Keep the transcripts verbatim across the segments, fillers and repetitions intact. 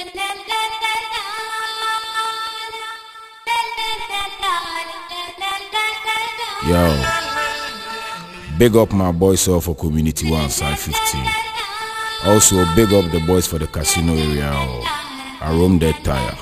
Yo, big up my boys for Community One Side fifteen. Also big up the boys for the casino area. I roam that tire.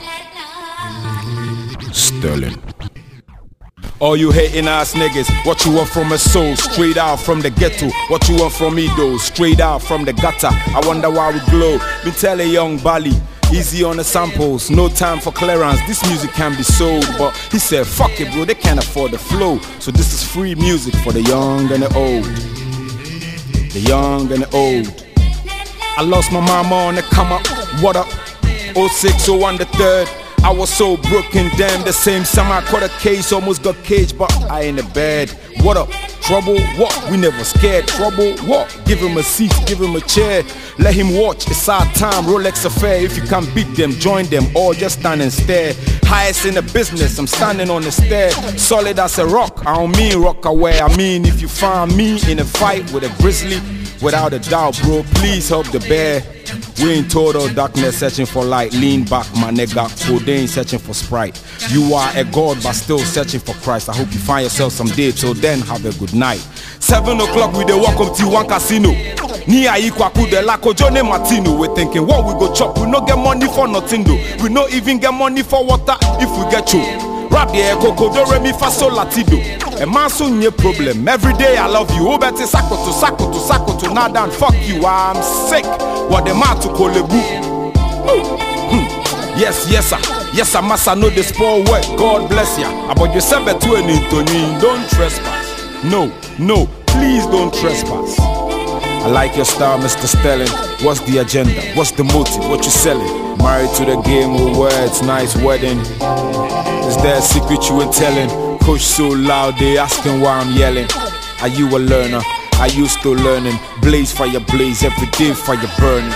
Sterling. All you hating ass niggas, what you want from a soul? Straight out from the ghetto, what you want from me though? Straight out from the gutter, I wonder why we glow. Been telling young Bali, easy on the samples, no time for clearance, this music can be sold. But he said fuck it bro, they can't afford the flow. So this is free music for the young and the old. The young and the old. I lost my mama on the come up, what up? oh six oh one the third, I was so broken, damn. The same summer I caught a case, almost got caged, but I in the bed. What up? Trouble? What? We never scared. Trouble? What? Give him a seat, give him a chair. Let him watch, it's our time, Rolex affair. If you can't beat them, join them, or just stand and stare. Highest in the business, I'm standing on the stair. Solid as a rock, I don't mean rock away. I mean if you find me in a fight with a grizzly, without a doubt bro, please help the bear. We in total darkness searching for light. Lean back my nigga, codeine searching for Sprite. You are a god but still searching for Christ. I hope you find yourself someday, till then have a good night. Seven o'clock we dey welcome to one casino. Ni aikwaku de la Jone Martino. We thinking what we go chop, we no get money for nothing though. We no even get money for water if we get you. Rap the echo, do re mi fa sol latido. A man soon your problem. Every day I love you. Oh, better sako to sako to sako to nada and fuck you. I'm sick. What the man to call a boo. Yes, yes, sir. Yes, sir. Massa know the spoil work. God bless ya. About yourself to any Tony. Don't trespass. No, no, please don't trespass. I like your style, Mister Sterling. What's the agenda? What's the motive? What you selling? Married to the game with words, nice wedding. Is there a secret you ain't telling? Coach so loud, they asking why I'm yelling. Are you a learner? Are you still learning? Blaze fire, blaze, every day fire burning.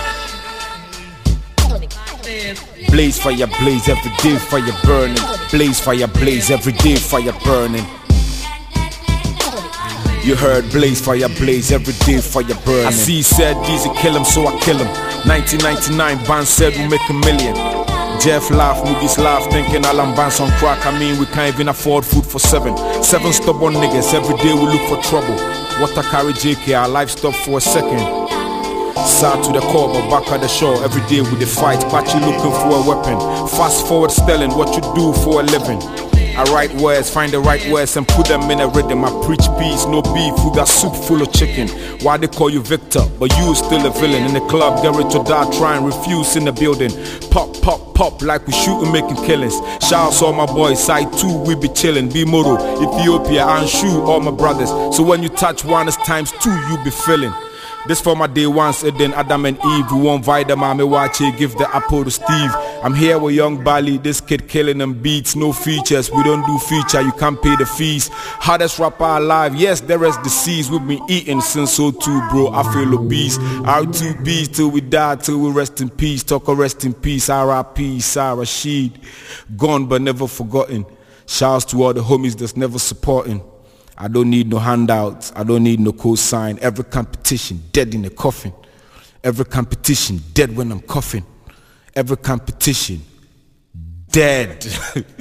Blaze fire, blaze, every day fire burning. Blaze fire, blaze, every day fire burning. You heard blaze fire, blaze, every day fire burning. I see he said Deezy kill him, so I kill him. nineteen ninety-nine, Ban said we'll make a million. Jeff laugh, movies laugh, thinking Alan Banks on crack. I mean, we can't even afford food for seven. Seven stubborn niggas, every day we look for trouble. Water carry J K, our life stop for a second. Sad to the core, but back at the shore, every day we the fight. Patchy looking for a weapon. Fast forward Sterling, what you do for a living. I write words, find the right words and put them in a rhythm. I preach peace, no beef, we got soup full of chicken. Why they call you Victor, but you still a villain. In the club, get rich or die, try and refuse in the building. Pop, pop, pop, like we shooting, making killings. Shouts all my boys, side two, we be chilling. Be Moro, Ethiopia, and Shu, all my brothers. So when you touch one, it's times two, you be feeling. This for my day ones, and then Adam and Eve. We won't invite them, I'm watch it, give the apple to Steve. I'm here with young Bali, this kid killing them beats. No features, we don't do feature, you can't pay the fees. Hardest rapper alive, yes, there is disease. We've been eating since so too, bro, I feel obese. R two B's till we die, till we rest in peace. Talk of rest in peace, R I P, Sarah Rashid. Gone but never forgotten. Shouts to all the homies that's never supporting. I don't need no handouts, I don't need no cosign. Every competition, dead in a coffin. Every competition, dead when I'm coughing. Every competition, dead.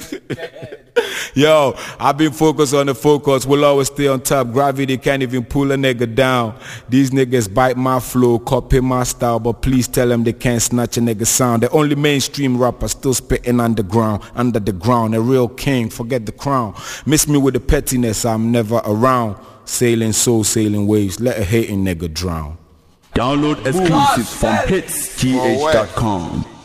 Yo, I've been focused on the focus, will always stay on top. Gravity can't even pull a nigga down. These niggas bite my flow, copy my style, but please tell them they can't snatch a nigga sound. The only mainstream rapper still spitting underground, under the ground. A real king, forget the crown. Miss me with the pettiness, I'm never around. Sailing soul, sailing waves, let a hating nigga drown. Download exclusives from hits G H dot com.